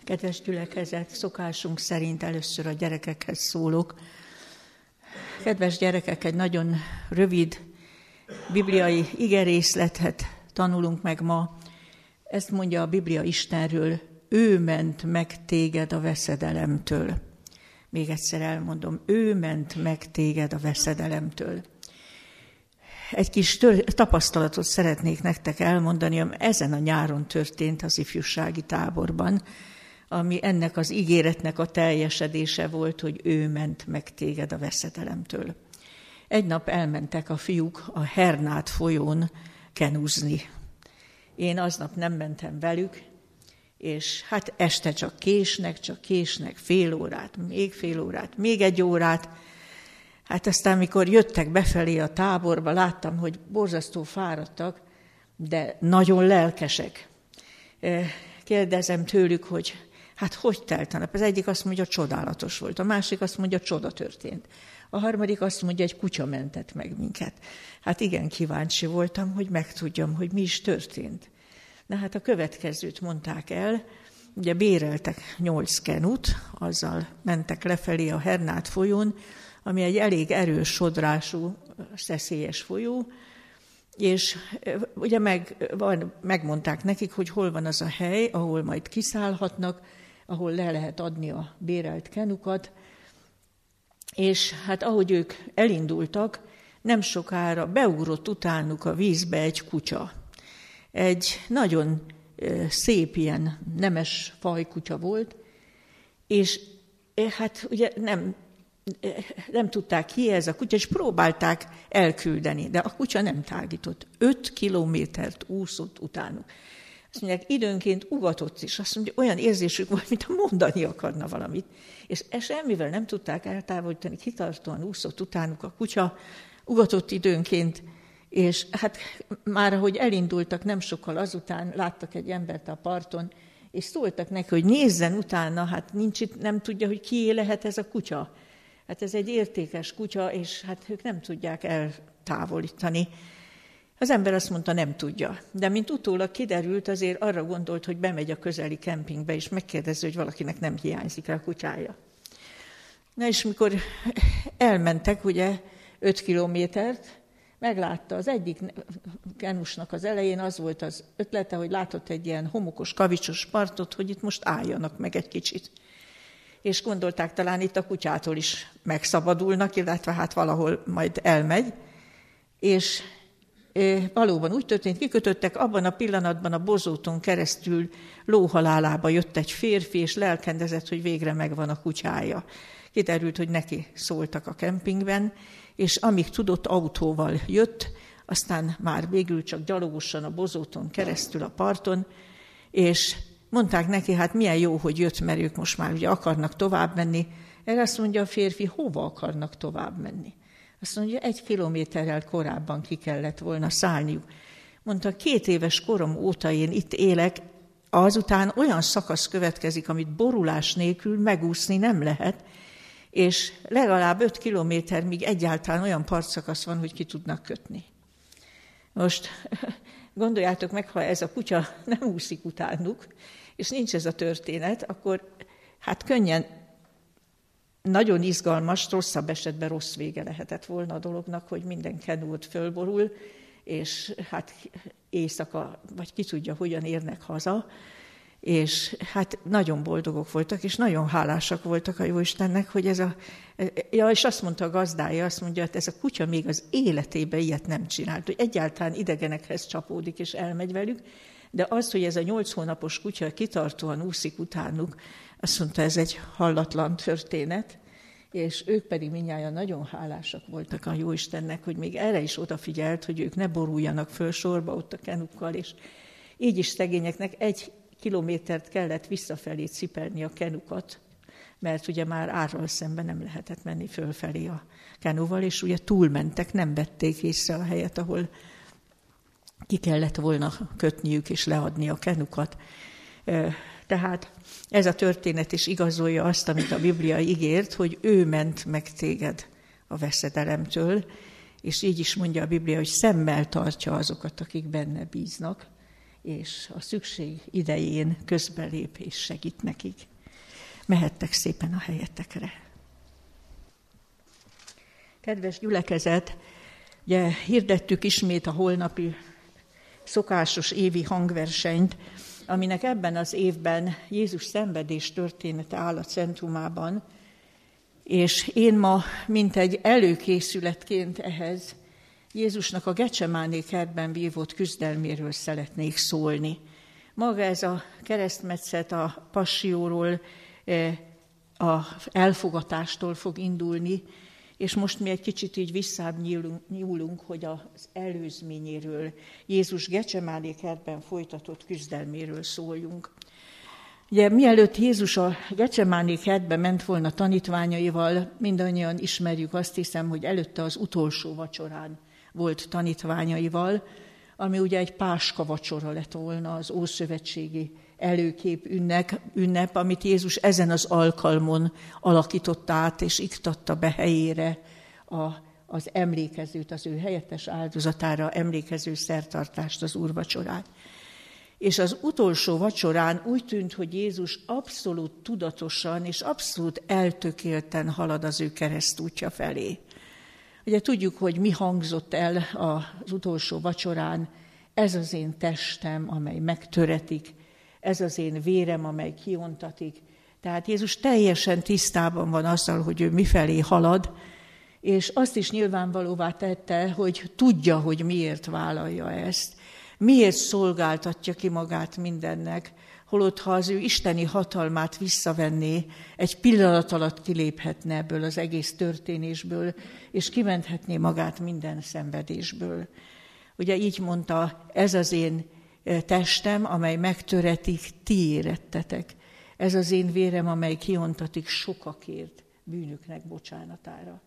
Kedves gyülekezet, szokásunk szerint először a gyerekekhez szólok. Kedves gyerekek, egy nagyon rövid bibliai igerészletet tanulunk meg ma. Ezt mondja a Biblia Istenről: ő ment meg téged a veszedelemtől. Még egyszer elmondom, ő ment meg téged a veszedelemtől. Egy kis tapasztalatot szeretnék nektek elmondani, ami ezen a nyáron történt az ifjúsági táborban, ami ennek az ígéretnek a teljesedése volt, hogy ő ment meg téged a veszedelemtől. Egy nap elmentek a fiúk a Hernát folyón kenúzni. Én aznap nem mentem velük, és hát este csak késnek, fél órát, még egy órát. Hát aztán, mikor jöttek befelé a táborba, láttam, hogy borzasztó fáradtak, de nagyon lelkesek. Kérdezem tőlük, hogy hát hogy telt a nap? Az egyik azt mondja, csodálatos volt, a másik azt mondja, csoda történt. A harmadik azt mondja, egy kutya mentett meg minket. Hát igen, kíváncsi voltam, hogy megtudjam, hogy mi is történt. Na hát a következőt mondták el, ugye béreltek 8 kenut, azzal mentek lefelé a Hernát folyón, ami egy elég erős sodrású, szeszélyes folyó, és ugye megmondták nekik, hogy hol van az a hely, ahol majd kiszállhatnak, ahol le lehet adni a bérelt kenukat, és hát ahogy ők elindultak, nem sokára beugrott utánuk a vízbe egy kutya. Egy nagyon szép ilyen nemes fajkutya volt, és hát ugye nem tudták ki ez a kutya, és próbálták elküldeni, de a kutya nem tágított. 5 kilométert úszott utánuk. Azt mondják, időnként ugatott is, azt mondja, olyan érzésük volt, mintha mondani akarna valamit. És semmivel nem tudták eltávolítani, kitartóan úszott utánuk a kutya, ugatott időnként, és hát már ahogy elindultak, nem sokkal azután láttak egy embert a parton, és szóltak neki, hogy nézzen utána, hát nincs itt, nem tudja, hogy kié lehet ez a kutya. Hát ez egy értékes kutya, és hát ők nem tudják eltávolítani. Az ember azt mondta, nem tudja. De mint utólag kiderült, azért arra gondolt, hogy bemegy a közeli kempingbe, és megkérdezi, hogy valakinek nem hiányzik a kutyája. Na és mikor elmentek, ugye 5 kilométert, meglátta az egyik kenusnak az elején, az volt az ötlete, hogy látott egy ilyen homokos, kavicsos partot, hogy itt most álljanak meg egy kicsit. És gondolták, talán itt a kutyától is megszabadulnak, illetve hát valahol majd elmegy. És valóban úgy történt, kikötöttek, abban a pillanatban a bozóton keresztül lóhalálába jött egy férfi, és lelkendezett, hogy végre megvan a kutyája. Kiderült, hogy neki szóltak a kempingben, és amíg tudott, autóval jött, aztán már végül csak gyalogosan a bozóton keresztül a parton, és mondták neki, hát milyen jó, hogy jött, mert ők most már ugye akarnak tovább menni. Erre azt mondja a férfi, hova akarnak tovább menni? Azt mondja, 1 kilométerrel korábban ki kellett volna szállniuk. Mondta, 2 éves korom óta én itt élek, azután olyan szakasz következik, amit borulás nélkül megúszni nem lehet, és legalább 5 kilométer, míg egyáltalán olyan partszakasz van, hogy ki tudnak kötni. Most gondoljátok meg, ha ez a kutya nem úszik utánuk, és nincs ez a történet, akkor hát könnyen, nagyon izgalmas, rosszabb esetben rossz vége lehetett volna a dolognak, hogy minden kenú ott fölborul, és hát éjszaka, vagy ki tudja, hogyan érnek haza, és hát nagyon boldogok voltak, és nagyon hálásak voltak a Jóistennek, hogy és azt mondta a gazdája, azt mondja, hogy ez a kutya még az életében ilyet nem csinált, hogy egyáltalán idegenekhez csapódik, és elmegy velük, de az, hogy ez a 8 hónapos kutya kitartóan úszik utánuk, azt mondta, ez egy hallatlan történet, és ők pedig mindnyájan nagyon hálásak voltak a Jóistennek, hogy még erre is odafigyelt, hogy ők ne boruljanak föl sorba ott a kenukkal, és így is szegényeknek 1 kilométert kellett visszafelé cipelni a kenukat, mert ugye már árral szemben nem lehetett menni fölfelé a kenuval, és ugye túlmentek, nem vették észre a helyet, ahol ki kellett volna kötniük és leadni a kenukat. Tehát ez a történet is igazolja azt, amit a Biblia ígért, hogy ő ment meg téged a veszedelemtől, és így is mondja a Biblia, hogy szemmel tartja azokat, akik benne bíznak, és a szükség idején közbelép és segít nekik. Mehettek szépen a helyetekre. Kedves gyülekezet, ugye hirdettük ismét a holnapi szokásos évi hangversenyt, aminek ebben az évben Jézus szenvedés története áll a centrumában, és én ma, mint egy előkészületként ehhez, Jézusnak a Gecsemáné kertben vívott küzdelméről szeretnék szólni. Maga ez a keresztmetszet a passzióról, a elfogatástól fog indulni, és most mi egy kicsit így visszább nyúlunk, hogy az előzményéről, Jézus Gecsemáné kertben folytatott küzdelméről szóljunk. Ugye mielőtt Jézus a Gecsemáné kertbe ment volna tanítványaival, mindannyian ismerjük, azt hiszem, hogy előtte az utolsó vacsorán volt tanítványaival, ami ugye egy páska vacsora lett volna, az ószövetségi előkép ünnep, amit Jézus ezen az alkalmon alakította át, és iktatta be helyére az emlékezőt, az ő helyettes áldozatára emlékező szertartást, az úrvacsorát. És az utolsó vacsorán úgy tűnt, hogy Jézus abszolút tudatosan és abszolút eltökélten halad az ő keresztútja felé. Ugye tudjuk, hogy mi hangzott el az utolsó vacsorán: ez az én testem, amely megtöretik, ez az én vérem, amely kiontatik. Tehát Jézus teljesen tisztában van azzal, hogy ő mifelé halad, és azt is nyilvánvalóvá tette, hogy tudja, hogy miért vállalja ezt, miért szolgáltatja ki magát mindennek, holott ha az ő isteni hatalmát visszavenné, egy pillanat alatt kiléphetne ebből az egész történésből, és kimenthetné magát minden szenvedésből. Ugye így mondta: ez az én testem, amely megtöretik, ti érettetek. Ez az én vérem, amely kiontatik sokakért bűnüknek bocsánatára.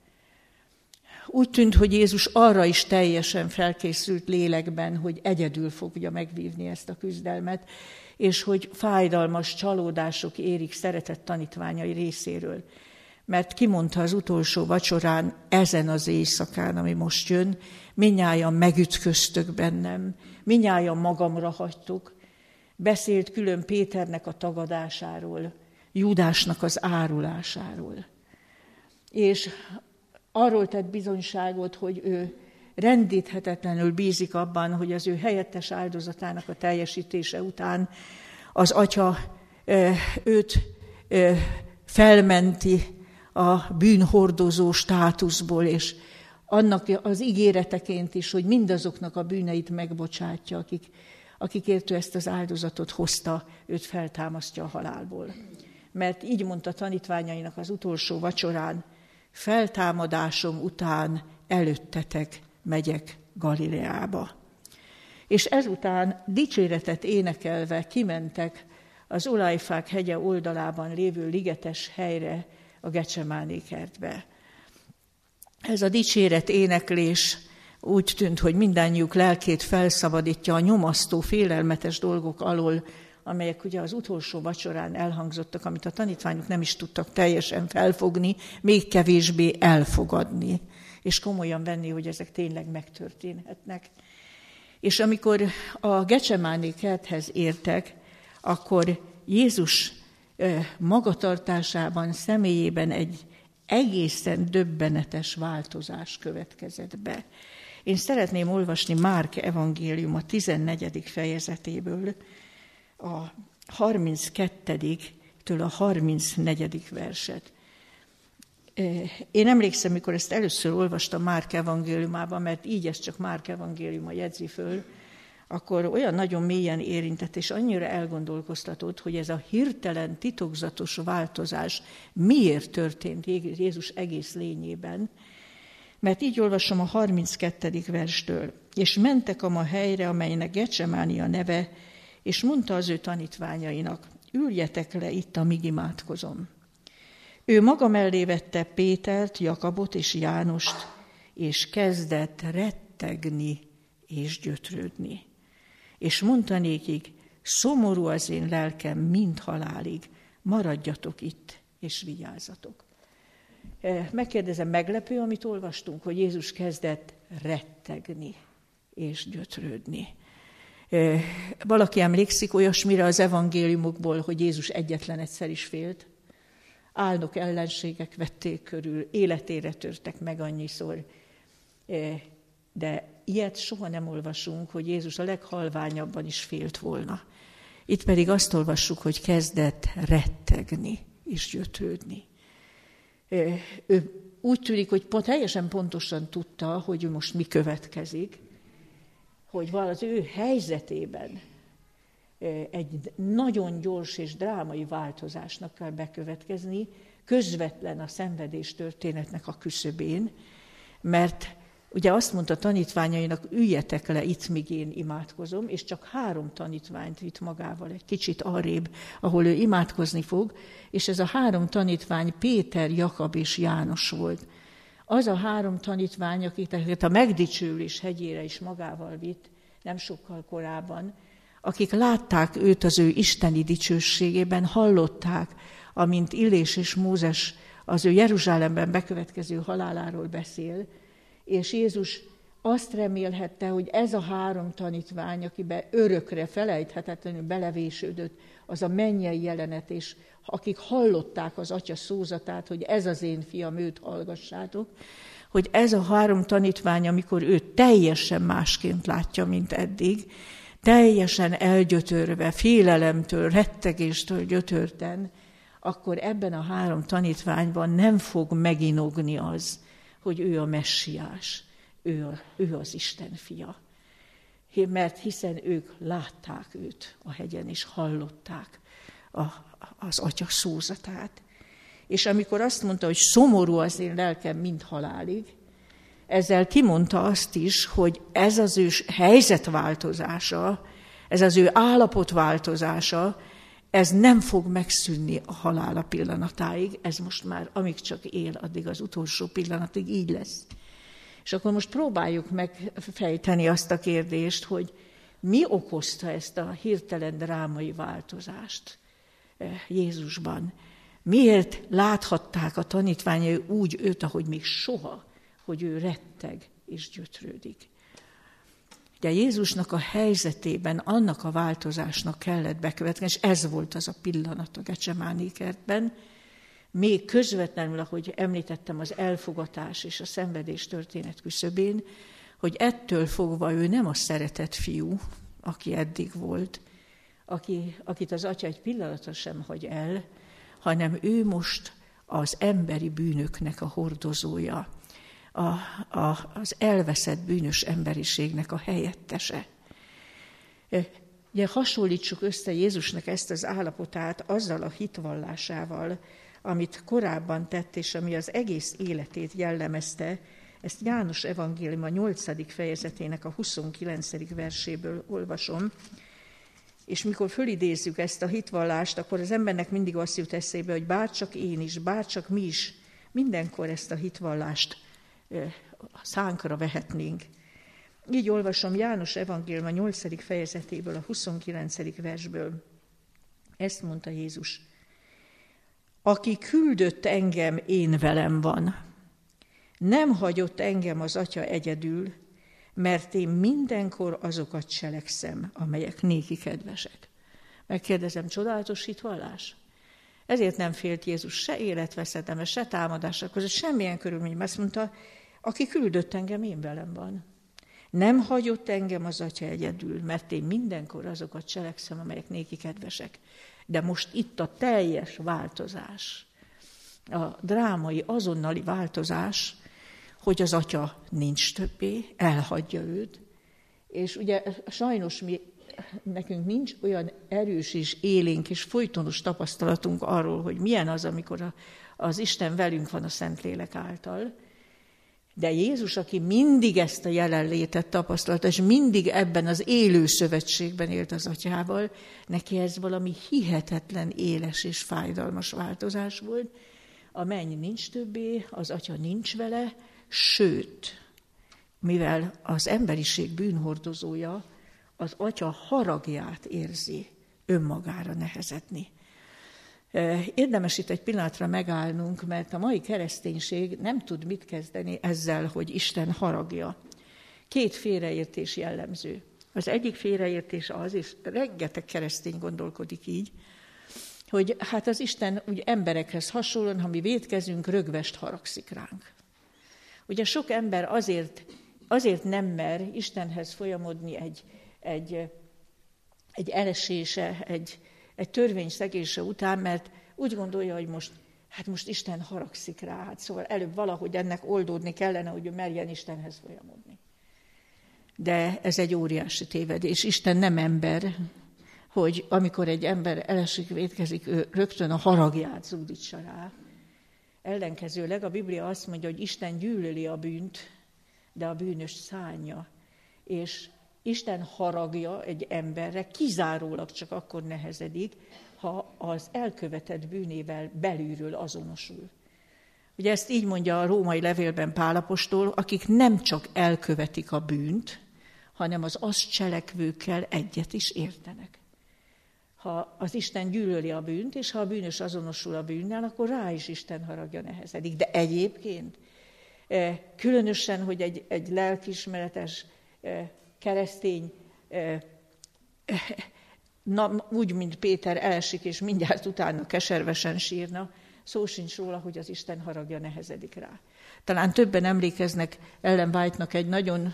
Úgy tűnt, hogy Jézus arra is teljesen felkészült lélekben, hogy egyedül fogja megvívni ezt a küzdelmet, és hogy fájdalmas csalódások érik szeretett tanítványai részéről. Mert kimondta az utolsó vacsorán, ezen az éjszakán, ami most jön, mindnyájan megütköztök bennem, mindnyájan magamra hagytok. Beszélt külön Péternek a tagadásáról, Júdásnak az árulásáról. És arról tett bizonyságot, hogy ő rendíthetetlenül bízik abban, hogy az ő helyettes áldozatának a teljesítése után az Atya őt felmenti a bűnhordozó státuszból, és annak az ígéreteként is, hogy mindazoknak a bűneit megbocsátja, akikért ő ezt az áldozatot hozta, őt feltámasztja a halálból. Mert így mondta tanítványainak az utolsó vacsorán: feltámadásom után előttetek megyek Galileába. És ezután dicséretet énekelve kimentek az Olajfák hegye oldalában lévő ligetes helyre, a Gecsemáné kertbe. Ez a dicséret éneklés úgy tűnt, hogy mindannyiuk lelkét felszabadítja a nyomasztó, félelmetes dolgok alól, amelyek ugye az utolsó vacsorán elhangzottak, amit a tanítványok nem is tudtak teljesen felfogni, még kevésbé elfogadni, és komolyan venni, hogy ezek tényleg megtörténhetnek. És amikor a Gecsemáné kerthez értek, akkor Jézus magatartásában, személyében egy egészen döbbenetes változás következett be. Én szeretném olvasni Márk evangélium a 14. fejezetéből, a 32-től a 34. verset. Én emlékszem, mikor ezt először olvastam Márk evangéliumában, mert így ezt csak Márk evangéliuma jegyzi föl, akkor olyan nagyon mélyen érintett, és annyira elgondolkoztatott, hogy ez a hirtelen, titokzatos változás miért történt Jézus egész lényében. Mert így olvasom a 32. verstől. És mentek a helyre, amelynek Gecsemáné a neve, és mondta az ő tanítványainak: üljetek le itt, amíg imádkozom. Ő maga mellé vette Pétert, Jakabot és Jánost, és kezdett rettegni és gyötrődni. És mondta nékik: szomorú az én lelkem mind halálig, maradjatok itt, és vigyázzatok. Megkérdezem, meglepő, amit olvastunk, hogy Jézus kezdett rettegni és gyötrődni. Valaki emlékszik olyasmire az evangéliumokból, hogy Jézus egyetlen egyszer is félt? Álnok ellenségek vették körül, életére törtek meg annyiszor. De ilyet soha nem olvasunk, hogy Jézus a leghalványabban is félt volna. Itt pedig azt olvassuk, hogy kezdett rettegni és gyötrődni. Ő úgy tűnik, hogy teljesen pontosan tudta, hogy most mi következik, hogy az ő helyzetében egy nagyon gyors és drámai változásnak kell bekövetkezni, közvetlen a szenvedés történetnek a küszöbén, mert ugye azt mondta tanítványainak, üljetek le itt, míg én imádkozom, és csak 3 tanítványt vitt magával egy kicsit arrébb, ahol ő imádkozni fog, és ez a 3 tanítvány Péter, Jakab és János volt. Az a 3 tanítvány, akiket a megdicsőlés hegyére is magával vitt, nem sokkal korábban, akik látták őt az ő isteni dicsőségében, hallották, amint Illés és Mózes az ő Jeruzsálemben bekövetkező haláláról beszél, és Jézus azt remélhette, hogy ez a 3 tanítvány, akiben örökre felejthetetlenül belevésődött az a mennyei jelenet, és akik hallották az Atya szózatát, hogy ez az én fiam, őt hallgassátok, hogy ez a 3 tanítvány, amikor ő teljesen másként látja, mint eddig, teljesen elgyötörve, félelemtől, rettegéstől gyötörten, akkor ebben a 3 tanítványban nem fog meginogni az, hogy ő a messiás, ő az Isten fia. Mert hiszen ők látták őt a hegyen, és hallották az Atya szózatát. És amikor azt mondta, hogy szomorú az én lelkem, mint halálig, ezzel kimondta azt is, hogy ez az ő helyzetváltozása, ez az ő állapotváltozása, ez nem fog megszűnni a halála pillanatáig, ez most már, amíg csak él, addig az utolsó pillanatig így lesz. És akkor most próbáljuk megfejteni azt a kérdést, hogy mi okozta ezt a hirtelen drámai változást Jézusban. Miért láthatták a tanítványai úgy őt, ahogy még soha, hogy ő retteg és gyötrődik. De Jézusnak a helyzetében annak a változásnak kellett bekövetkezni, és ez volt az a pillanat a Gecsemáné kertben, még közvetlenül, ahogy említettem, az elfogatás és a szenvedés történet küszöbén, hogy ettől fogva ő nem a szeretett fiú, aki eddig volt, akit az Atya egy pillanatra sem hagy el, hanem ő most az emberi bűnöknek a hordozója, az elveszett bűnös emberiségnek a helyettese. Ugye hasonlítsuk össze Jézusnak ezt az állapotát azzal a hitvallásával, amit korábban tett, és ami az egész életét jellemezte. Ezt János evangélium a 8. fejezetének a 29. verséből olvasom. És mikor fölidézzük ezt a hitvallást, akkor az embernek mindig azt jut eszébe, hogy bárcsak én is, bárcsak mi is, mindenkor ezt a hitvallást szánkra vehetnénk. Így olvasom János evangélium a 8. fejezetéből, a 29. versből. Ezt mondta Jézus. Aki küldött engem, én velem van. Nem hagyott engem az Atya egyedül, mert én mindenkor azokat cselekszem, amelyek néki kedvesek. Megkérdezem, csodálatos hitvallás? Ezért nem félt Jézus se életveszedelme, se támadásra között, semmilyen körülményben. Azt mondta, aki küldött engem, én velem van. Nem hagyott engem az Atya egyedül, mert én mindenkor azokat cselekszem, amelyek néki kedvesek. De most itt a teljes változás, a drámai, azonnali változás, hogy az Atya nincs többé, elhagyja őt. És ugye sajnos nekünk nincs olyan erős és élénk és folytonos tapasztalatunk arról, hogy milyen az, amikor az Isten velünk van a Szentlélek által. De Jézus, aki mindig ezt a jelenlétet tapasztalta, és mindig ebben az élő szövetségben élt az Atyával, neki ez valami hihetetlen éles és fájdalmas változás volt. A menny nincs többé, az Atya nincs vele, sőt, mivel az emberiség bűnhordozója, az Atya haragját érzi önmagára nehezedni. Érdemes itt egy pillanatra megállnunk, mert a mai kereszténység nem tud mit kezdeni ezzel, hogy Isten haragja. 2 félreértés jellemző. Az egyik félreértés az, és rengeteg keresztény gondolkodik így, hogy hát az Isten úgy emberekhez hasonlóan, ha mi vétkezünk, rögvest haragszik ránk. Ugye sok ember azért nem mer Istenhez folyamodni egy elesése, egy törvényszegése után, mert úgy gondolja, hogy most Isten haragszik rá, hát szóval előbb valahogy ennek oldódni kellene, hogy ő merjen Istenhez folyamodni. De ez egy óriási tévedés. Isten nem ember, hogy amikor egy ember elesik, vétkezik, ő rögtön a haragját zúdítsa rá. Ellenkezőleg a Biblia azt mondja, hogy Isten gyűlöli a bűnt, de a bűnös szánja. És Isten haragja egy emberre kizárólag csak akkor nehezedik, ha az elkövetett bűnével belülről azonosul. Ugye ezt így mondja a római levélben Pál apostol, akik nem csak elkövetik a bűnt, hanem az azt cselekvőkkel egyet is értenek. Ha az Isten gyűlöli a bűnt, és ha a bűnös azonosul a bűnnel, akkor rá is Isten haragja nehezedik. De egyébként, különösen, hogy egy lelkiismeretes keresztény, úgy, mint Péter elesik, és mindjárt utána keservesen sírna, szó sincs róla, hogy az Isten haragja nehezedik rá. Talán többen emlékeznek Ellen White-nak egy nagyon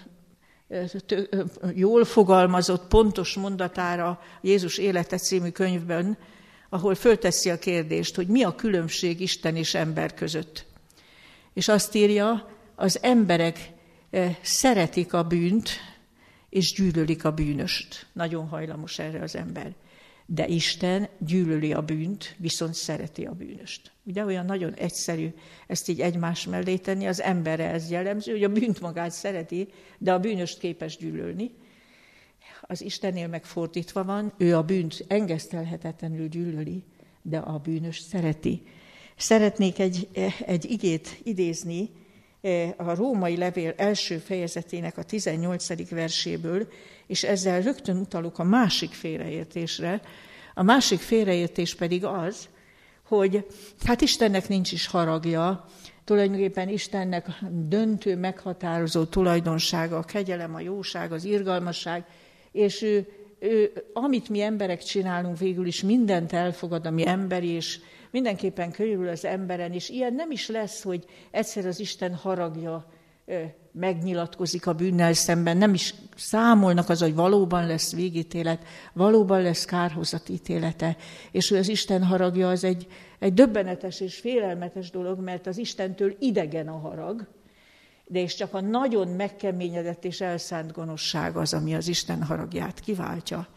jól fogalmazott, pontos mondatára Jézus élete című könyvben, ahol fölteszi a kérdést, hogy mi a különbség Isten és ember között. És azt írja, az emberek szeretik a bűnt, és gyűlölik a bűnöst. Nagyon hajlamos erre az ember. De Isten gyűlöli a bűnt, viszont szereti a bűnöst. Ugye olyan nagyon egyszerű ezt így egymás mellé tenni, az emberre ez jellemző, hogy a bűnt magát szereti, de a bűnöst képes gyűlölni. Az Istennél meg fordítva van, ő a bűnt engesztelhetetlenül gyűlöli, de a bűnöst szereti. Szeretnék egy igét idézni a római levél első fejezetének a 18. verséből, és ezzel rögtön utalok a másik félreértésre. A másik félreértés pedig az, hogy hát Istennek nincs is haragja, tulajdonképpen Istennek döntő, meghatározó tulajdonsága, a kegyelem, a jóság, az irgalmasság, és ő amit mi emberek csinálunk, végül is mindent elfogad, ami emberi, és mindenképpen körül az emberen, és ilyen nem is lesz, hogy egyszer az Isten haragja megnyilatkozik a bűnnel szemben, nem is számolnak az, hogy valóban lesz végítélet, valóban lesz kárhozatítélete, és hogy az Isten haragja az egy döbbenetes és félelmetes dolog, mert az Istentől idegen a harag, de és csak a nagyon megkeményedett és elszánt gonoszság az, ami az Isten haragját kiváltja.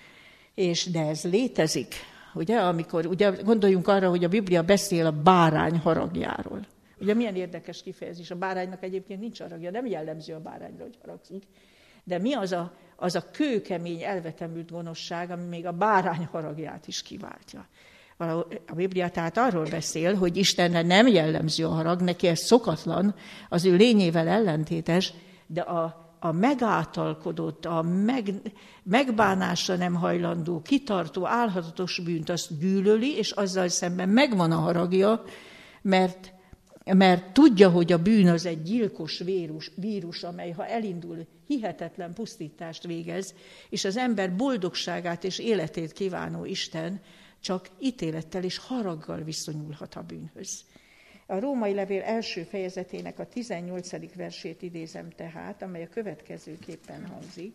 De ez létezik, ugye, amikor ugye gondoljunk arra, hogy a Biblia beszél a bárány haragjáról. Ugye milyen érdekes kifejezés, a báránynak egyébként nincs haragja, nem jellemző a bárányra, hogy haragszik. De mi az a kőkemény, elvetemült gonoszság, ami még a bárány haragját is kiváltja. A Biblia tehát arról beszél, hogy Istenre nem jellemző a harag, neki ez szokatlan, az ő lényével ellentétes, de a megáltalkodott, a megbánásra nem hajlandó, kitartó, álhatatos bűnt azt gyűlöli, és azzal szemben megvan a haragja, mert tudja, hogy a bűn az egy gyilkos vírus, amely ha elindul, hihetetlen pusztítást végez, és az ember boldogságát és életét kívánó Isten csak ítélettel és haraggal viszonyulhat a bűnhöz. A római levél első fejezetének a 18. versét idézem tehát, amely a következőképpen hangzik.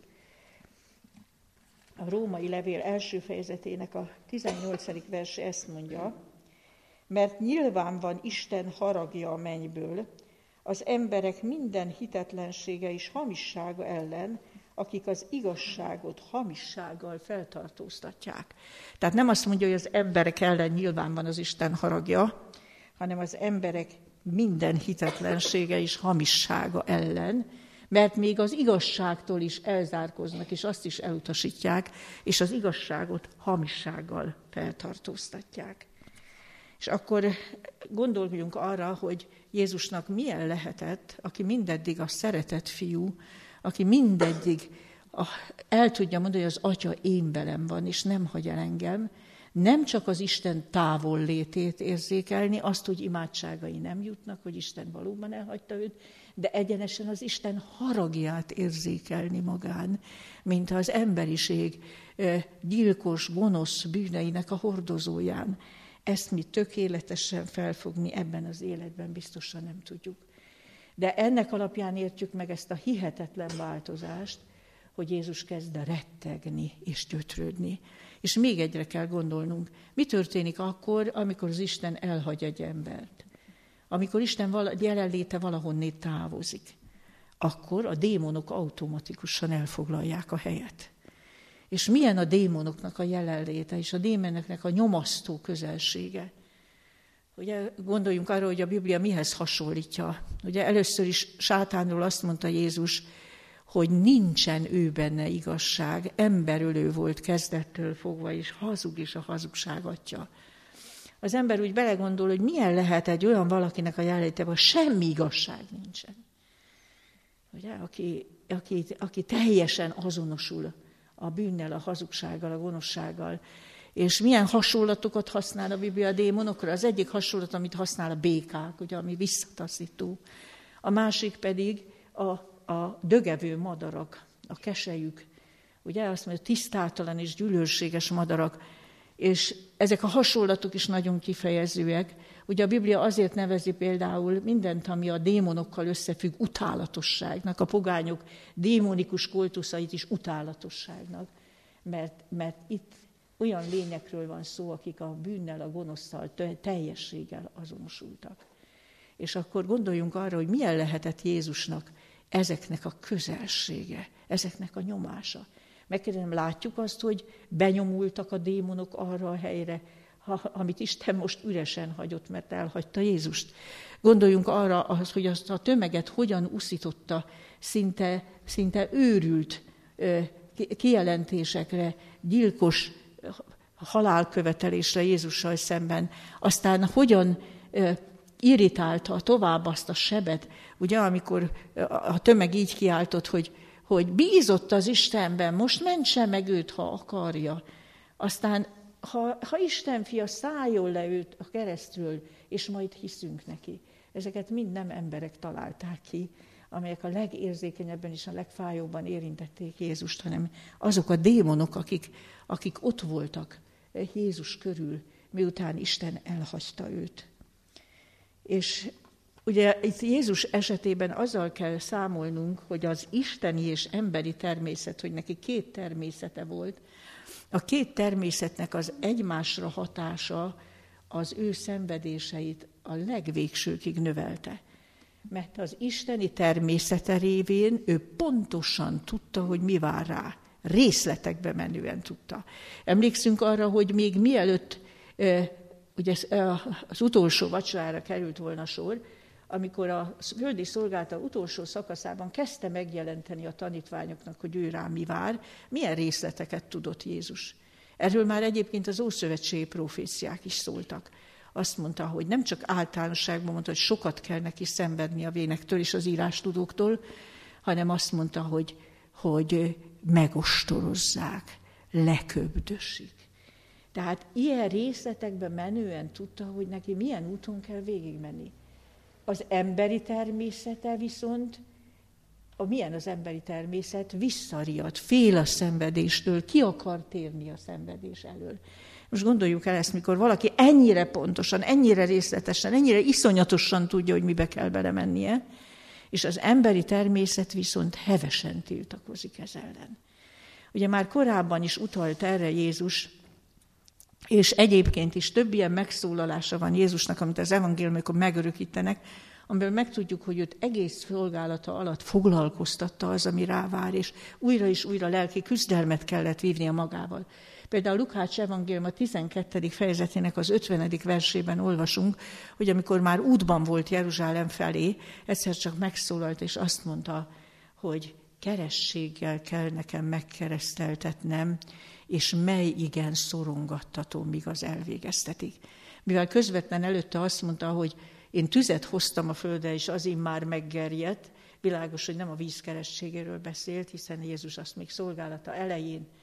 A római levél első fejezetének a 18. verse ezt mondja, mert nyilván van Isten haragja a mennyből, az emberek minden hitetlensége és hamissága ellen, akik az igazságot hamissággal feltartóztatják. Tehát nem azt mondja, hogy az emberek ellen nyilván van az Isten haragja, hanem az emberek minden hitetlensége és hamissága ellen, mert még az igazságtól is elzárkoznak, és azt is elutasítják, és az igazságot hamissággal feltartóztatják. És akkor gondoljunk arra, hogy Jézusnak milyen lehetett, aki mindeddig a szeretett fiú, aki mindeddig el tudja mondani, hogy az Atya én velem van, és nem hagy el engem, Nem csak az Isten távollétét érzékelni, azt, hogy imádságai nem jutnak, hogy Isten valóban elhagyta őt, de egyenesen az Isten haragját érzékelni magán, mint az emberiség gyilkos, gonosz bűneinek a hordozóján. Ezt mi tökéletesen felfogni ebben az életben biztosan nem tudjuk. De ennek alapján értjük meg ezt a hihetetlen változást, hogy Jézus kezd rettegni és gyötrődni. És még egyre kell gondolnunk, mi történik akkor, amikor az Isten elhagy egy embert. Amikor Isten jelenléte valahonnét távozik, akkor a démonok automatikusan elfoglalják a helyet. És milyen a démonoknak a jelenléte, és a démonoknak a nyomasztó közelsége. Ugye gondoljunk arra, hogy a Biblia mihez hasonlítja. Ugye először is sátánról azt mondta Jézus, hogy nincsen ő benne igazság, emberölő volt kezdettől fogva, és hazug is a hazugság atya. Az ember úgy belegondol, hogy milyen lehet egy olyan valakinek a jelenlétében, semmi igazság nincsen. Ugye, aki teljesen azonosul a bűnnel, a hazugsággal, a gonoszsággal. És milyen hasonlatokat használ a Biblia a démonokra? Az egyik hasonlat, amit használ a békák, ugye, ami visszataszító. A másik pedig a dögevő madarak, a keselyük. Ugye azt mondja, tisztátalan és gyűlölséges madarak. És ezek a hasonlatok is nagyon kifejezőek. Ugye a Biblia azért nevezi például mindent, ami a démonokkal összefügg, utálatosságnak. A pogányok démonikus kultuszait is utálatosságnak. Mert itt olyan lényekről van szó, akik a bűnnel, a gonoszszal teljességgel azonosultak. És akkor gondoljunk arra, hogy milyen lehetett Jézusnak ezeknek a közelsége, ezeknek a nyomása. Megkérdezem, látjuk azt, hogy benyomultak a démonok arra a helyre, amit Isten most üresen hagyott, mert elhagyta Jézust. Gondoljunk arra, hogy azt a tömeget hogyan uszította szinte őrült kijelentésekre, gyilkos halálkövetelésre Jézussal szemben. Aztán hogyan irritálta tovább azt a sebet, ugye, amikor a tömeg így kiáltott, hogy bízott az Istenben, most mentse meg őt, ha akarja. Aztán, ha Isten fia, szálljon le őt a keresztről, és majd hiszünk neki. Ezeket mind nem emberek találták ki, amelyek a legérzékenyebben és a legfájóbban érintették Jézust, hanem azok a démonok, akik ott voltak Jézus körül, miután Isten elhagyta őt. És ugye itt Jézus esetében azzal kell számolnunk, hogy az isteni és emberi természet, hogy neki két természete volt, a két természetnek az egymásra hatása az ő szenvedéseit a legvégsőkig növelte. Mert az isteni természete révén ő pontosan tudta, hogy mi vár rá. Részletekbe menően tudta. Emlékszünk arra, hogy még mielőtt ugye az utolsó vacsorára került volna sor, amikor a földi szolgálata utolsó szakaszában kezdte megjelenteni a tanítványoknak, hogy ő rá mi vár, milyen részleteket tudott Jézus. Erről már egyébként az ószövetségi proféciák is szóltak. Azt mondta, hogy nem csak általánosságban mondta, hogy sokat kell neki szenvedni a vénektől és az írástudóktól, hanem azt mondta, hogy megostorozzák, leköbdösik. Tehát ilyen részletekben menően tudta, hogy neki milyen úton kell végigmenni. Az emberi természete viszont, milyen az emberi természet? Visszariad, fél a szenvedéstől, ki akar térni a szenvedés elől. Most gondoljuk el ezt, mikor valaki ennyire pontosan, ennyire részletesen, ennyire iszonyatosan tudja, hogy mibe kell belemennie, és az emberi természet viszont hevesen tiltakozik ez ellen. Ugye már korábban is utalt erre Jézus, és egyébként is több ilyen megszólalása van Jézusnak, amit az evangéliumokon megörökítenek, amiből megtudjuk, hogy őt egész szolgálata alatt foglalkoztatta az, ami rávár, és újra lelki küzdelmet kellett vívnia magával. Például Lukács evangélium a 12. fejezetének az 50. versében olvasunk, hogy amikor már útban volt Jeruzsálem felé, egyszer csak megszólalt, és azt mondta, hogy kerességgel kell nekem megkereszteltetnem, és mely igen szorongattató, míg az elvégeztetik. Mivel közvetlen előtte azt mondta, hogy én tüzet hoztam a földre, és az immár meggerjedt, világos, hogy nem a víz kerességéről beszélt, hiszen Jézus azt még szolgálata elején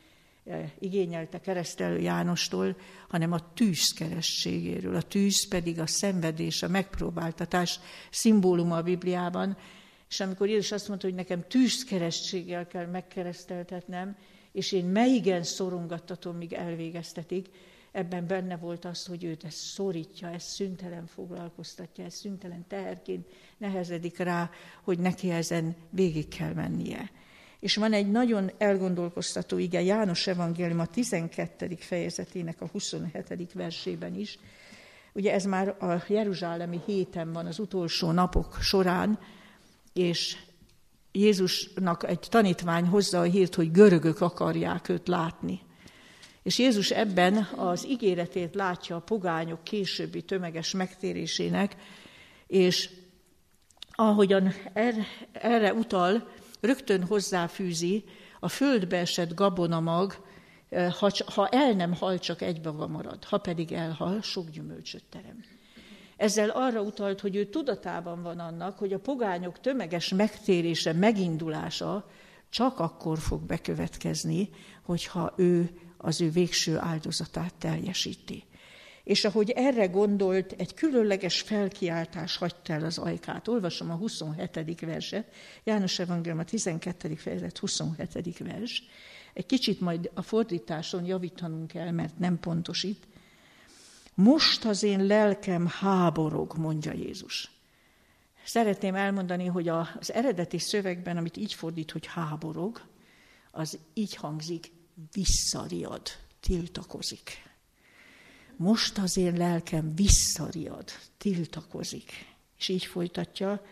igényelte Keresztelő Jánostól, hanem a tűz keresztségéről. A tűz pedig a szenvedés, a megpróbáltatás szimbóluma a Bibliában. És amikor Jézus azt mondta, hogy nekem tűzkeresztséggel kell megkereszteltetnem, és én melyigen szorongattatom, míg elvégeztetik, ebben benne volt az, hogy őt ez szorítja, ez szüntelen foglalkoztatja, ez szüntelen teherként nehezedik rá, hogy neki ezen végig kell mennie. És van egy nagyon elgondolkoztató ige János evangélium a 12. fejezetének a 27. versében is. Ugye ez már a jeruzsálemi héten van, az utolsó napok során, és Jézusnak egy tanítvány hozza a hírt, hogy görögök akarják őt látni. És Jézus ebben az ígéretét látja a pogányok későbbi tömeges megtérésének, és ahogyan erre utal, rögtön hozzáfűzi, a földbe esett gabonamag, ha el nem hal, csak egy maga marad, ha pedig elhal, sok gyümölcsöt terem. Ezzel arra utalt, hogy ő tudatában van annak, hogy a pogányok tömeges megtérése, megindulása csak akkor fog bekövetkezni, hogyha ő az ő végső áldozatát teljesíti. És ahogy erre gondolt, egy különleges felkiáltás hagyta el az ajkát. Olvasom a 27. verset, János evangélium a 12. fejezet 27. vers. Egy kicsit majd a fordításon javítanunk kell, mert nem pontos itt. Most az én lelkem háborog, mondja Jézus. Szeretném elmondani, hogy az eredeti szövegben, amit így fordít, hogy háborog, az így hangzik, visszariad, tiltakozik. Most az én lelkem visszariad, tiltakozik. És így folytatja.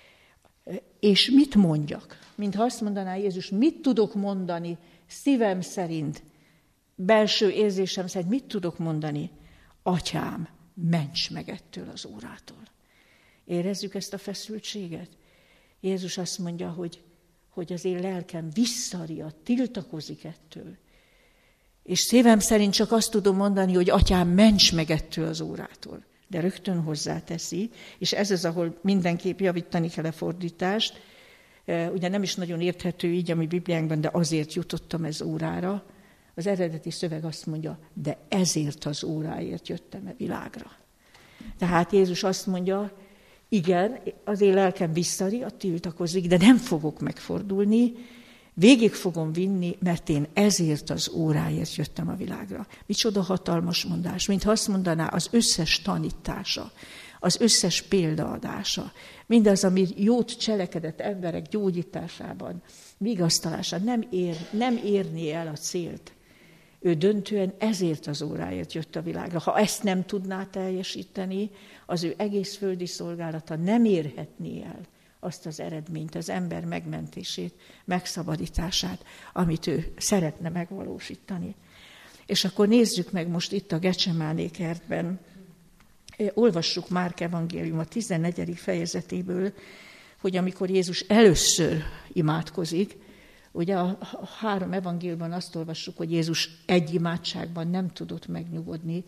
És mit mondjak? Mintha azt mondaná Jézus, mit tudok mondani szívem szerint, belső érzésem szerint, mit tudok mondani? Atyám, ments meg ettől az órától. Érezzük ezt a feszültséget? Jézus azt mondja, hogy az én lelkem visszariad, tiltakozik ettől. És szívem szerint csak azt tudom mondani, hogy atyám, ments meg ettől az órától. De rögtön hozzáteszi, és ez az, ahol mindenképp javítani kell a fordítást. Ugye nem is nagyon érthető így a mi Bibliánkban, de azért jutottam ez órára. Az eredeti szöveg azt mondja, de ezért az óráért jöttem a világra. Tehát Jézus azt mondja, igen, az én lelkem visszariad, tiltakozik, de nem fogok megfordulni, végig fogom vinni, mert én ezért az óráért jöttem a világra. Micsoda hatalmas mondás, mintha azt mondaná, az összes tanítása, az összes példaadása, mindaz, ami jót cselekedett emberek gyógyításában, vigasztalásában, nem érné el a célt. Ő döntően ezért az óráért jött a világra. Ha ezt nem tudná teljesíteni, az ő egész földi szolgálata nem érhetné el azt az eredményt, az ember megmentését, megszabadítását, amit ő szeretne megvalósítani. És akkor nézzük meg most itt a Gecsemáné kertben. Olvassuk Márk evangélium a 14. fejezetéből, hogy amikor Jézus először imádkozik, ugye a 3 evangéliumban azt olvassuk, hogy Jézus egy imádságban nem tudott megnyugodni,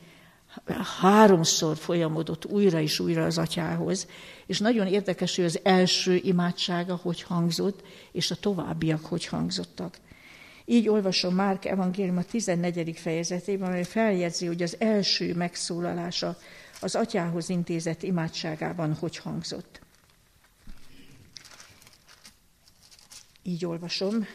3-szor folyamodott újra és újra az atyához, és nagyon érdekes, hogy az első imádsága hogy hangzott, és a továbbiak hogy hangzottak. Így olvasom Márk evangélium a 14. fejezetében, amely feljegyzi, hogy az első megszólalása az atyához intézett imádságában hogy hangzott. Így olvasom.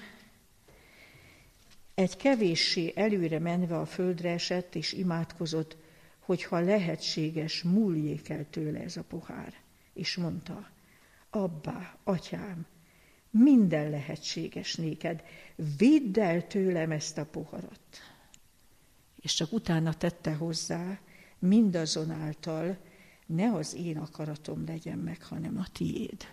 Egy kevéssé előre menve a földre esett, és imádkozott, hogyha lehetséges, múljék el tőle ez a pohár. És mondta, Abbá, atyám, minden lehetséges néked, vidd el tőlem ezt a poharat. És csak utána tette hozzá, mindazonáltal ne az én akaratom legyen meg, hanem a tiéd.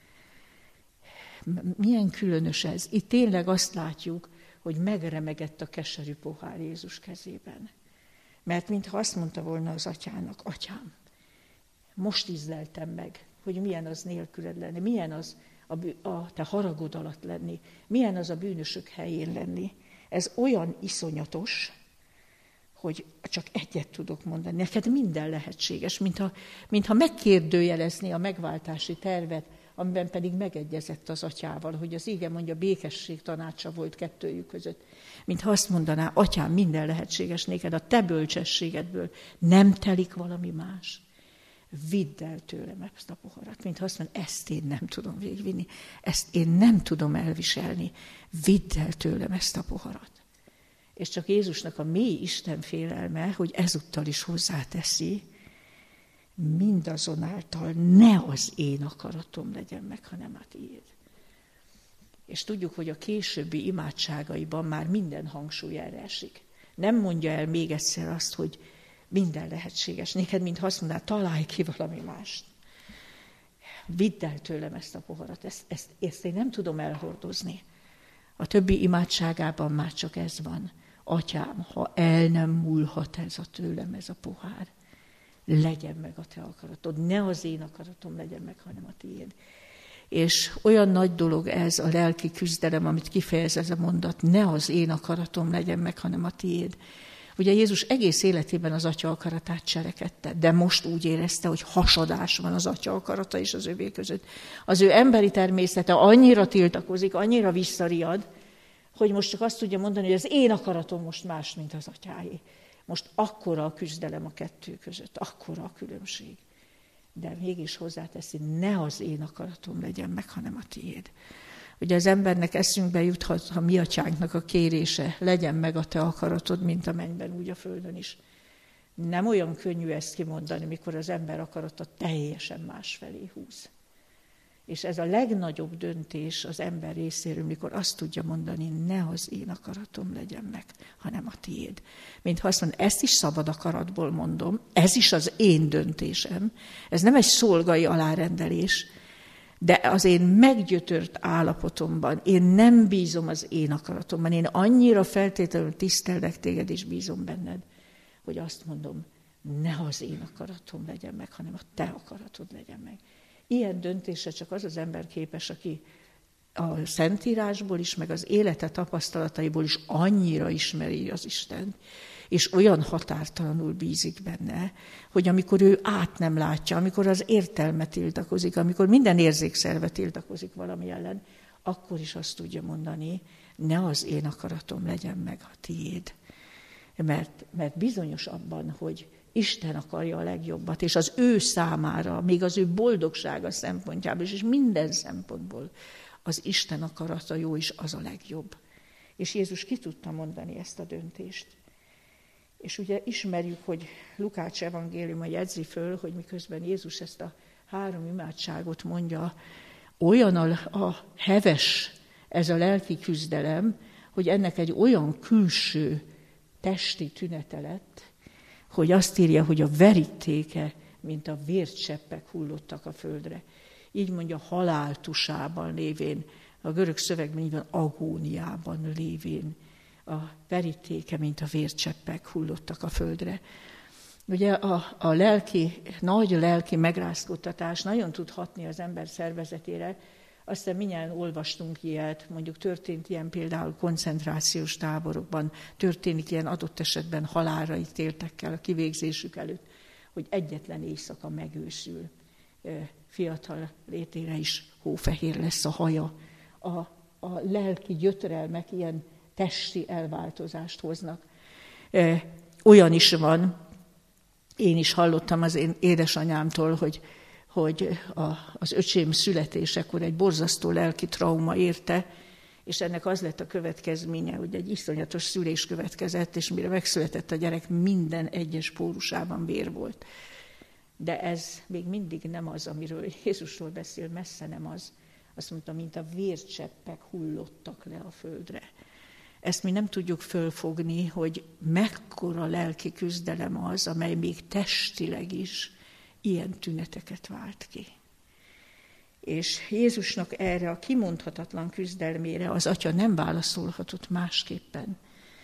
Milyen különös ez. Itt tényleg azt látjuk, hogy megremegett a keserű pohár Jézus kezében. Mert mintha azt mondta volna az atyának, atyám, most ízleltem meg, hogy milyen az nélküled lenni, milyen az a te haragod alatt lenni, milyen az a bűnösök helyén lenni. Ez olyan iszonyatos, hogy csak egyet tudok mondani. Neked minden lehetséges, mintha megkérdőjelezné a megváltási tervet, amiben pedig megegyezett az atyával, hogy az ige mondja, békesség tanácsa volt kettőjük között. Mintha azt mondaná, atyám, minden lehetséges néked, a te bölcsességedből nem telik valami más. Vidd el tőlem ezt a poharat. Mintha azt mondja, ezt én nem tudom végvinni, ezt én nem tudom elviselni. Vidd el tőlem ezt a poharat. És csak Jézusnak a mély Isten félelme, hogy ezúttal is hozzáteszi, mindazonáltal ne az én akaratom legyen meg, hanem a tiéd. És tudjuk, hogy a későbbi imádságaiban már minden hangsúly erre esik. Nem mondja el még egyszer azt, hogy minden lehetséges. Néked, mintha azt mondaná, találj ki valami mást. Vidd el tőlem ezt a poharat, ezt én nem tudom elhordozni. A többi imádságában már csak ez van. Atyám, ha el nem múlhat ez a tőlem, ez a pohár, legyen meg a te akaratod. Ne az én akaratom legyen meg, hanem a tiéd. És olyan nagy dolog ez a lelki küzdelem, amit kifejez ez a mondat, ne az én akaratom legyen meg, hanem a tiéd. Ugye Jézus egész életében az atya akaratát cselekedte, de most úgy érezte, hogy hasadás van az atya akarata és az övé között. Az ő emberi természete annyira tiltakozik, annyira visszariad, hogy most csak azt tudja mondani, hogy az én akaratom most más, mint az atyáé. Most akkora a küzdelem a kettő között, akkora a különbség. De mégis hozzáteszi, ne az én akaratom legyen meg, hanem a tiéd. Ugye az embernek eszünkbe juthat a mi atyánknak a kérése, legyen meg a te akaratod, mint a mennyben, úgy a földön is. Nem olyan könnyű ezt kimondani, mikor az ember akarata teljesen másfelé húz. És ez a legnagyobb döntés az ember részéről, mikor azt tudja mondani, ne az én akaratom legyen meg, hanem a tiéd. Mintha azt mondja, ezt is szabad akaratból mondom, ez is az én döntésem, ez nem egy szolgai alárendelés, de az én meggyötört állapotomban, én nem bízom az én akaratomban, én annyira feltétlenül tisztelek téged és bízom benned, hogy azt mondom, ne az én akaratom legyen meg, hanem a te akaratod legyen meg. Ilyen döntésre csak az az ember képes, aki a Szentírásból is, meg az élete tapasztalataiból is annyira ismeri az Istent, és olyan határtalanul bízik benne, hogy amikor ő át nem látja, amikor az értelme tiltakozik, amikor minden érzékszerve tiltakozik valami ellen, akkor is azt tudja mondani, ne az én akaratom legyen meg a tiéd. Mert bizonyos abban, hogy Isten akarja a legjobbat, és az ő számára, még az ő boldogsága szempontjából is, és minden szempontból az Isten akarata jó is az a legjobb. És Jézus ki tudta mondani ezt a döntést. És ugye ismerjük, hogy Lukács evangéliuma jegyzi föl, hogy miközben Jézus ezt a 3 imádságot mondja, olyan a heves ez a lelki küzdelem, hogy ennek egy olyan külső testi tünete lett, hogy azt írja, hogy a verítéke, mint a vércseppek hullottak a földre. Így mondja, haláltusában lévén, a görög szövegben így van, agóniában lévén, a verítéke, mint a vércseppek hullottak a földre. Ugye a nagy lelki megrázkódtatás nagyon tud hatni az ember szervezetére. Aztán mindjárt olvastunk ilyet, mondjuk történt ilyen például koncentrációs táborokban, történik ilyen adott esetben halálra ítéltekkel a kivégzésük előtt, hogy egyetlen éjszaka megőszül. Fiatal létére is hófehér lesz a haja. A lelki gyötrelmek ilyen testi elváltozást hoznak. Olyan is van, én is hallottam az én édesanyámtól, hogy az öcsém születésekor egy borzasztó lelki trauma érte, és ennek az lett a következménye, hogy egy iszonyatos szülés következett, és mire megszületett a gyerek, minden egyes pórusában vér volt. De ez még mindig nem az, amiről Jézusról beszél, messze nem az. Azt mondta, mint a vércseppek hullottak le a földre. Ezt mi nem tudjuk fölfogni, hogy mekkora lelki küzdelem az, amely még testileg is ilyen tüneteket vált ki. És Jézusnak erre a kimondhatatlan küzdelmére az atya nem válaszolhatott másképpen.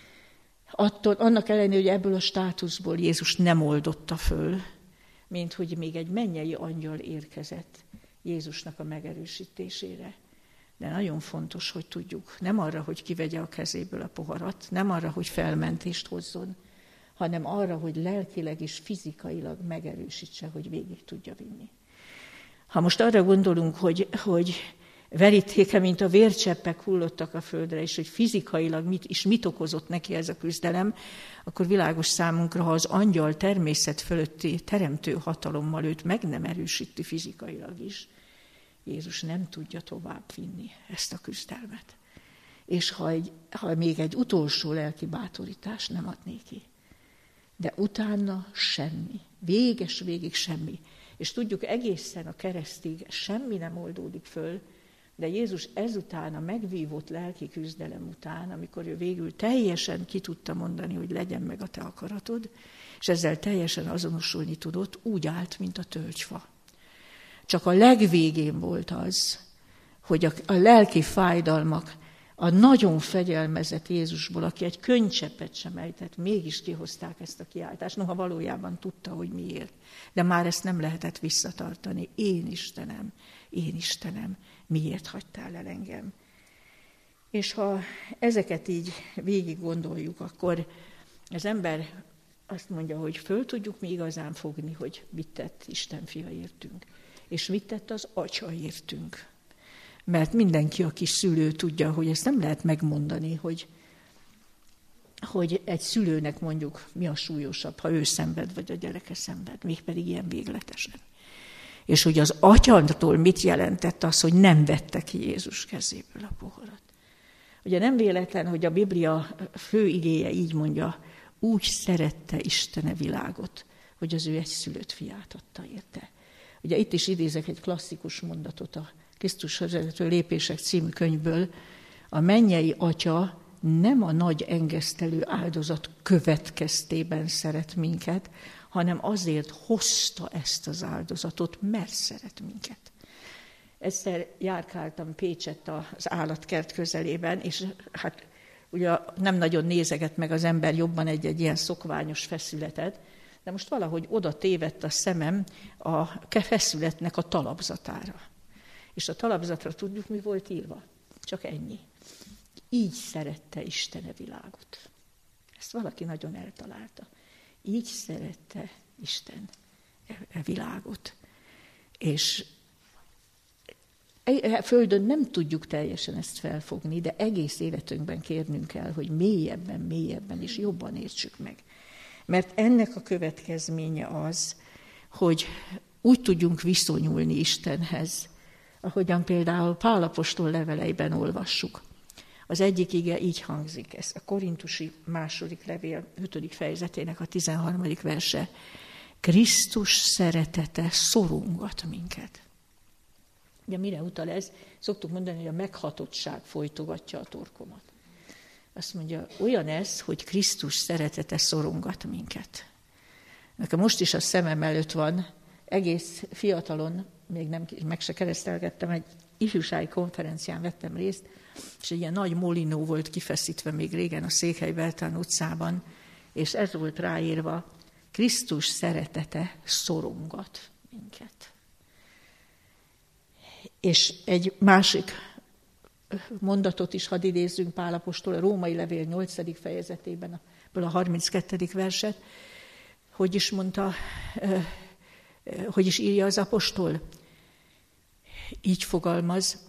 Annak ellenére, hogy ebből a státuszból Jézus nem oldotta föl, mint hogy még egy mennyei angyal érkezett Jézusnak a megerősítésére. De nagyon fontos, hogy tudjuk, nem arra, hogy kivegye a kezéből a poharat, nem arra, hogy felmentést hozzon, hanem arra, hogy lelkileg és fizikailag megerősítse, hogy végig tudja vinni. Ha most arra gondolunk, hogy verítéke, mint a vércseppek hullottak a földre, és hogy fizikailag mit okozott neki ez a küzdelem, akkor világos számunkra, ha az angyal természet fölötti teremtő hatalommal őt meg nem erősíti fizikailag is, Jézus nem tudja tovább vinni ezt a küzdelmet. És ha még egy utolsó lelki bátorítást nem ad néki. De utána semmi. Végig semmi. És tudjuk, egészen a keresztig semmi nem oldódik föl, de Jézus ezután, a megvívott lelki küzdelem után, amikor ő végül teljesen ki tudta mondani, hogy legyen meg a te akaratod, és ezzel teljesen azonosulni tudott, úgy állt, mint a tölgyfa. Csak a legvégén volt az, hogy a lelki fájdalmak a nagyon fegyelmezett Jézusból, aki egy könycseppet sem ejtett, mégis kihozták ezt a kiáltást. Noha valójában tudta, hogy miért. De már ezt nem lehetett visszatartani. Én Istenem, miért hagytál el engem? És ha ezeket így végig gondoljuk, akkor az ember azt mondja, hogy föl tudjuk mi igazán fogni, hogy mit tett Isten fia értünk. És mit tett az Atya értünk. Mert mindenki, aki szülő, tudja, hogy ezt nem lehet megmondani, hogy egy szülőnek mondjuk mi a súlyosabb, ha ő szenved, vagy a gyereke szenved, mégpedig ilyen végletesen. És hogy az Atyától mit jelentett az, hogy nem vette ki Jézus kezéből a poharat. Ugye nem véletlen, hogy a Biblia fő igéje így mondja, úgy szerette Isten a világot, hogy az ő egyszülött fiát adta érte. Ugye itt is idézek egy klasszikus mondatot a Krisztushoz vezető lépések című könyvből. A mennyei Atya nem a nagy engesztelő áldozat következtében szeret minket, hanem azért hozta ezt az áldozatot, mert szeret minket. Egyszer járkáltam Pécsett az állatkert közelében, és hát ugye nem nagyon nézeget meg az ember jobban egy ilyen szokványos feszületet, de most valahogy oda tévedt a szemem a feszületnek a talapzatára. És a talapzatra tudjuk, mi volt írva? Csak ennyi. Így szerette Isten a világot. Ezt valaki nagyon eltalálta. Így szerette Isten a világot. És a Földön nem tudjuk teljesen ezt felfogni, de egész életünkben kérnünk kell, hogy mélyebben és jobban értsük meg. Mert ennek a következménye az, hogy úgy tudjunk viszonyulni Istenhez, ahogyan például Pál apostol leveleiben olvassuk. Az egyik ige így hangzik, ez a Korintusi második levél 5. fejezetének a 13. verse. Krisztus szeretete szorongat minket. Ugye mire utal ez? Szoktuk mondani, hogy a meghatottság folytogatja a torkomat. Azt mondja, olyan ez, hogy Krisztus szeretete szorongat minket. Nekem most is a szemem előtt van, egész fiatalon, még nem meg se keresztelgettem, egy ifjúsági konferencián vettem részt, és egy ilyen nagy molinó volt kifeszítve még régen a Székely Bertalan utcában, és ez volt ráírva, Krisztus szeretete szorongat minket. És egy másik mondatot is hadd idézzünk Pál apostol, a Római levél 8. fejezetében, a 32. verset, hogy is mondta, hogy is írja az apostol? Így fogalmaz,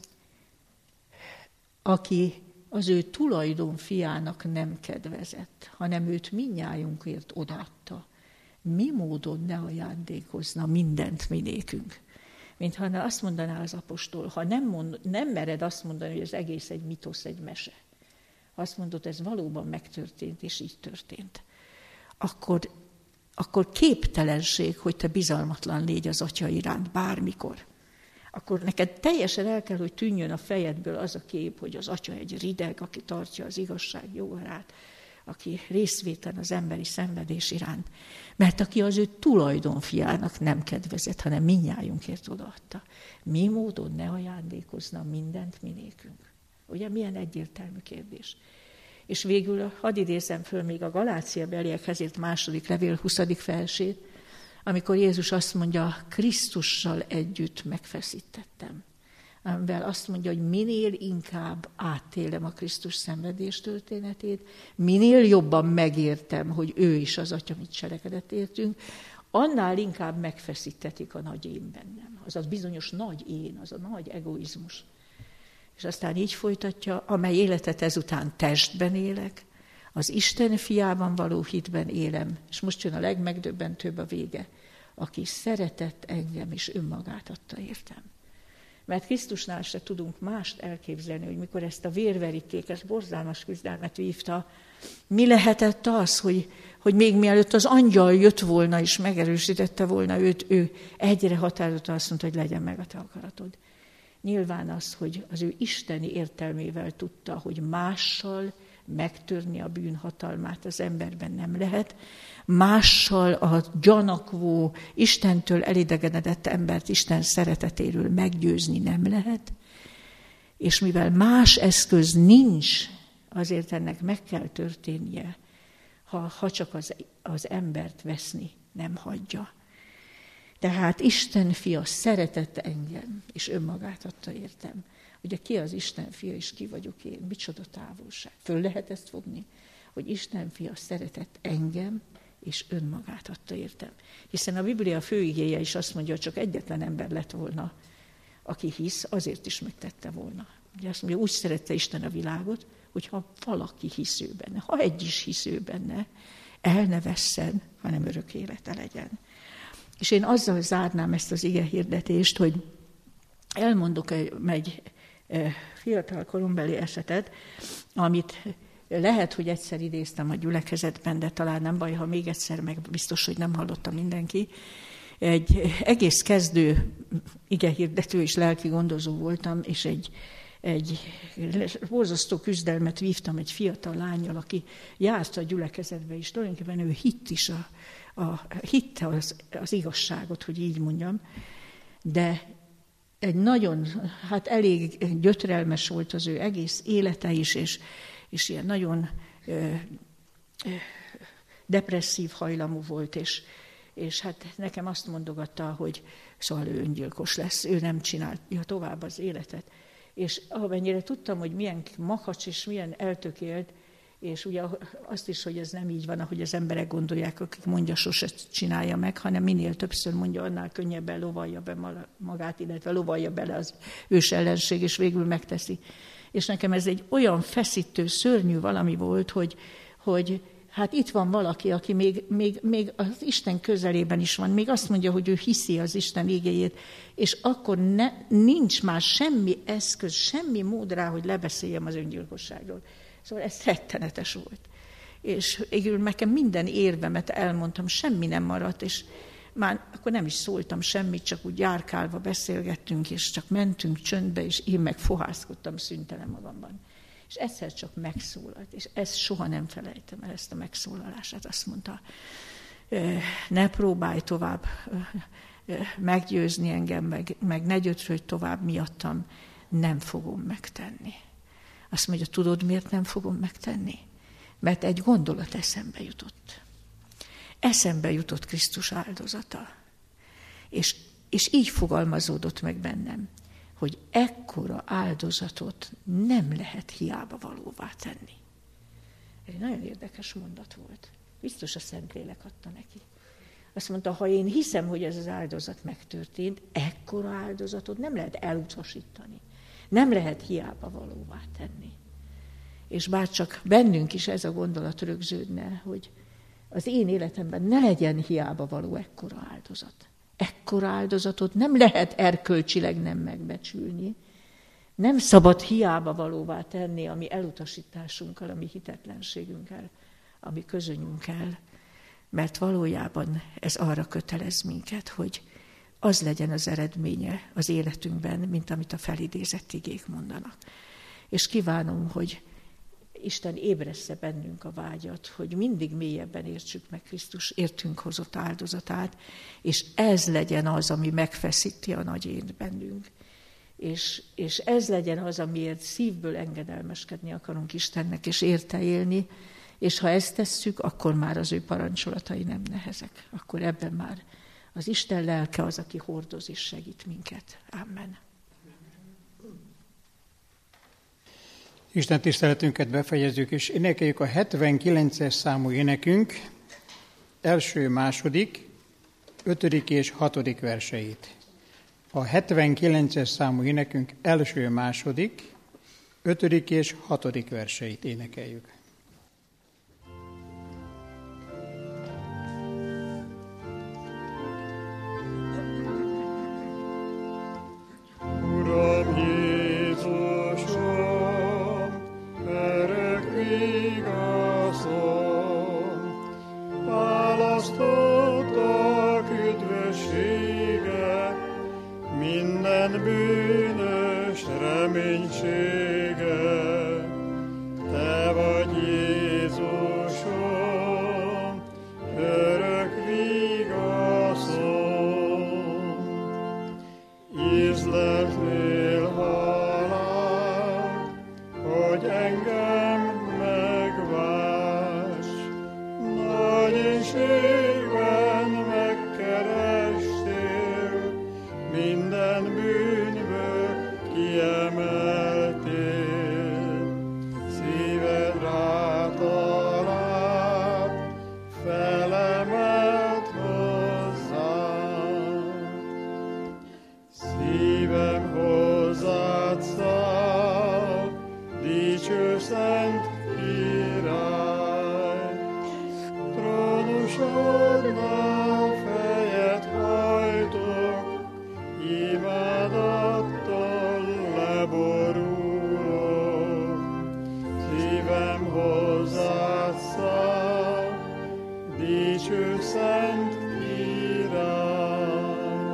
aki az ő tulajdon fiának nem kedvezett, hanem őt mindnyájunkért odaadta. Mi módon ne ajándékozna mindent minékünk? Mintha azt mondaná az apostol, ha nem mered azt mondani, hogy az egész egy mitosz, egy mese. Ha azt mondod, ez valóban megtörtént, és így történt, akkor képtelenség, hogy te bizalmatlan légy az Atya iránt bármikor. Akkor neked teljesen el kell, hogy tűnjön a fejedből az a kép, hogy az Atya egy rideg, aki tartja az igazság jogarát, aki részvétlen az emberi szenvedés iránt. Mert aki az ő tulajdonfiának nem kedvezett, hanem mindnyájunkért odaadta. Mi módon ne ajándékozna mindent minékünk? Ugye milyen egyértelmű kérdés. És végül hadd idézzem föl még a Galácia beliekhez írt második levél 20. versét, amikor Jézus azt mondja, Krisztussal együtt megfeszítettem. Amivel azt mondja, hogy minél inkább átélem a Krisztus szenvedés történetét, minél jobban megértem, hogy ő is az Atya mit cselekedett értünk, annál inkább megfeszítetik a nagy én bennem. Az a bizonyos nagy én, az a nagy egoizmus. És aztán így folytatja, amely életet ezután testben élek, az Isten fiában való hitben élem, és most jön a legmegdöbbentőbb a vége, aki szeretett engem és önmagát adta értem. Mert Krisztusnál se tudunk mást elképzelni, hogy mikor ezt a vérverítékes, borzalmas küzdelmet vívta, mi lehetett az, hogy még mielőtt az angyal jött volna és megerősítette volna őt, ő egyre határozottan azt mondta, hogy legyen meg a te akaratod. Nyilván az, hogy az ő isteni értelmével tudta, hogy mással megtörni a bűn hatalmát az emberben nem lehet, mással a gyanakvó, Istentől elidegenedett embert Isten szeretetéről meggyőzni nem lehet, és mivel más eszköz nincs, azért ennek meg kell történnie, ha csak az embert veszni nem hagyja. Tehát Isten fia szeretett engem, és önmagát adta értem. Ugye ki az Isten fia, és ki vagyok én? Micsoda távolság. Föl lehet ezt fogni, hogy Isten fia szeretett engem, és önmagát adta értem. Hiszen a Biblia főigéje is azt mondja, hogy csak egyetlen ember lett volna, aki hisz, azért is megtette volna. Ugye azt mondja, úgy szerette Isten a világot, hogyha valaki hisz ő benne, ha egy is hisz ő benne, el ne vesszen, hanem örök élete legyen. És én azzal zárnám ezt az ige hirdetést, hogy elmondok egy fiatal korombeli esetet, amit lehet, hogy egyszer idéztem a gyülekezetben, de talán nem baj, ha még egyszer, meg biztos, hogy nem hallotta mindenki. Egy egész kezdő igehirdető és lelki gondozó voltam, és egy borzasztó küzdelmet vívtam egy fiatal lánnyal, aki járt a gyülekezetbe, és tulajdonképpen ő hitt is, hitte az igazságot, hogy így mondjam, de egy nagyon, elég gyötrelmes volt az ő egész élete is, és ilyen nagyon depresszív hajlamú volt, és hát nekem azt mondogatta, hogy szóval ő öngyilkos lesz, ő nem csinálja tovább az életet. És amennyire tudtam, hogy milyen makacs és milyen eltökélt, és ugye azt is, hogy ez nem így van, ahogy az emberek gondolják, akik mondja, sose csinálja meg, hanem minél többször mondja, annál könnyebben lovalja be magát, illetve lovalja bele az ős ellenség, és végül megteszi. És nekem ez egy olyan feszítő, szörnyű valami volt, hogy hát itt van valaki, aki még az Isten közelében is van, még azt mondja, hogy ő hiszi az Isten igéjét, és akkor nincs már semmi eszköz, semmi mód rá, hogy lebeszéljem az öngyilkosságról. Szóval ez rettenetes volt. És végül nekem minden érvemet elmondtam, semmi nem maradt, és már akkor nem is szóltam semmit, csak úgy járkálva beszélgettünk, és csak mentünk csöndbe, és én meg fohászkodtam szüntelen magamban. És egyszer csak megszólalt, és ezt soha nem felejtem el, ezt a megszólalását. Azt mondta, ne próbálj tovább meggyőzni engem, meg ne gyötrődj tovább miattam, nem fogom megtenni. Azt mondja, tudod, miért nem fogom megtenni? Mert egy gondolat eszembe jutott. Eszembe jutott Krisztus áldozata. És így fogalmazódott meg bennem, hogy ekkora áldozatot nem lehet hiába valóvá tenni. Ez egy nagyon érdekes mondat volt. Biztos a Szentlélek adta neki. Azt mondta, ha én hiszem, hogy ez az áldozat megtörtént, ekkora áldozatot nem lehet elutasítani. Nem lehet hiába valóvá tenni. És bárcsak bennünk is ez a gondolat rögződne, hogy az én életemben ne legyen hiába való ekkora áldozat. Ekkora áldozatot nem lehet erkölcsileg nem megbecsülni. Nem szabad hiába valóvá tenni a mi elutasításunkkal, a mi hitetlenségünkkel, a mi közönyünkkel, mert valójában ez arra kötelez minket, hogy az legyen az eredménye az életünkben, mint amit a felidézett igék mondanak. És kívánom, hogy Isten ébressze bennünk a vágyat, hogy mindig mélyebben értsük meg Krisztus értünk hozott áldozatát, és ez legyen az, ami megfeszíti a nagy ént bennünk. És ez legyen az, amiért szívből engedelmeskedni akarunk Istennek, és érte élni, és ha ezt tesszük, akkor már az ő parancsolatai nem nehezek. Akkor ebben már az Isten lelke az, aki hordoz és segít minket. Amen. Isten tiszteletünket befejezzük, és énekeljük a 79-es számú énekünk, első, második, 5. és 6. verseit. A 79-es számú énekünk első, második, 5. és 6. verseit énekeljük. Uram Jézusom, örök vigasszom, választottak üdvössége, minden bűnös reménysége. Te vagy Jézusom, örök vigasszom. Ízleltél halál, hogy engem megváss. Nagy énségben megkerestél, minden bűnből kiemeltél. Szíved rátalált, felemelt hozzám. Szívem hozzád száll, dicső szent király. Trónusodnál fejet hajtok, imádattal leborulok. Szívem hozzád száll, dicső szent király.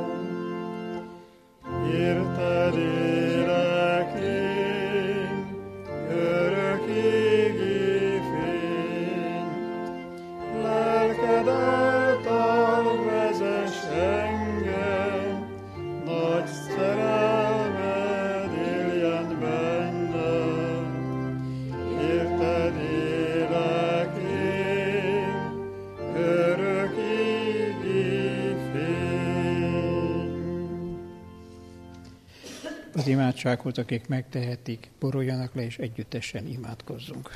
Érted élek én, örök égi fény, lelked által vezess engem, nagy szerelmed éljen bennem. Érted élek én, örök égi fény. Az imádsághoz, akik megtehetik, boruljanak le, és együttesen imádkozzunk.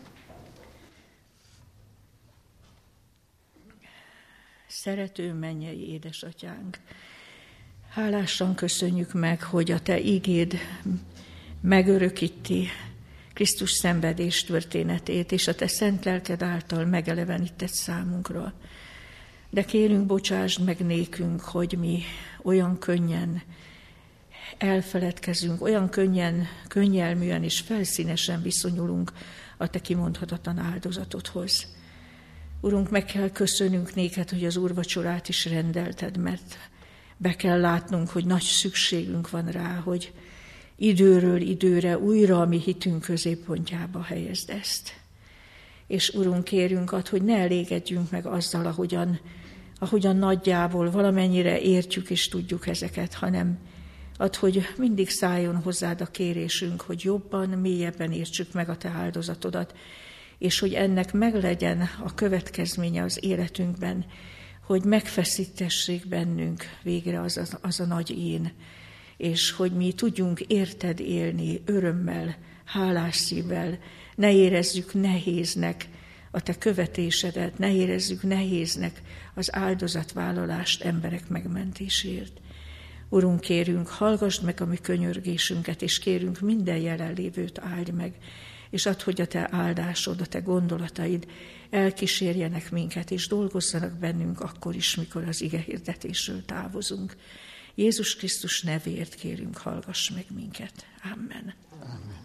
Szerető mennyei édesatyánk, hálásan köszönjük meg, hogy a te igéd megörökíti Krisztus szenvedés történetét, és a te szent lelked által megelevenített számunkra. De kérünk, bocsásd meg nékünk, hogy mi olyan könnyen elfeledkezünk, olyan könnyelműen és felszínesen viszonyulunk a te kimondhatatlan áldozatodhoz. Urunk, meg kell köszönnünk néked, hogy az úrvacsorát is rendelted, mert be kell látnunk, hogy nagy szükségünk van rá, hogy időről időre újra a mi hitünk középpontjába helyezd ezt. És Urunk, kérünk ad, hogy ne elégedjünk meg azzal, ahogyan nagyjából valamennyire értjük és tudjuk ezeket, hanem add, hogy mindig szálljon hozzád a kérésünk, hogy jobban, mélyebben értsük meg a te áldozatodat, és hogy ennek meglegyen a következménye az életünkben, hogy megfeszítessék bennünk végre az a nagy én, és hogy mi tudjunk érted élni örömmel, hálás szívvel, ne érezzük nehéznek a te követésedet, ne érezzük nehéznek az áldozatvállalást emberek megmentésért. Urunk, kérünk, hallgassd meg a mi könyörgésünket, és kérünk, minden jelenlévőt áldj meg, és add, hogy a te áldásod, a te gondolataid elkísérjenek minket, és dolgozzanak bennünk akkor is, mikor az ige hirdetésről távozunk. Jézus Krisztus nevéért kérünk, hallgass meg minket. Amen. Amen.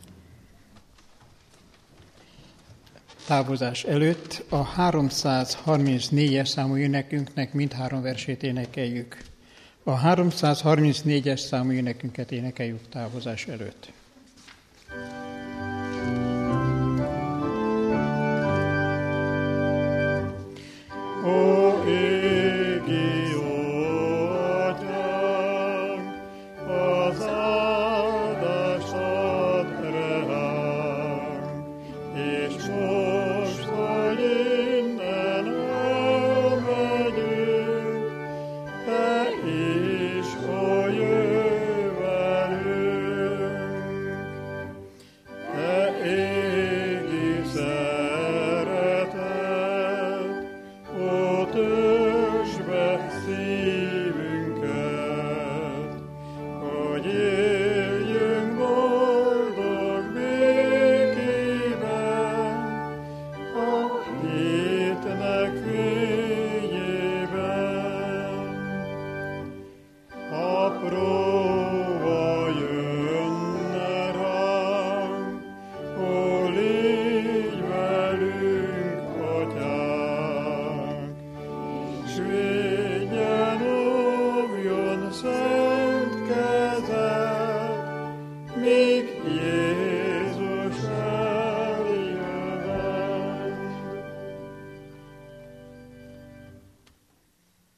Távozás előtt a 334-es számú énekünknek mindhárom versét énekeljük. A 334-es számú énekünket énekeljük távozás előtt. Ó égi Atyánk, az áldást add ránk, és most, hogy innen elmegyünk, te is jöjj velünk. Te égi szeretet, ó Ura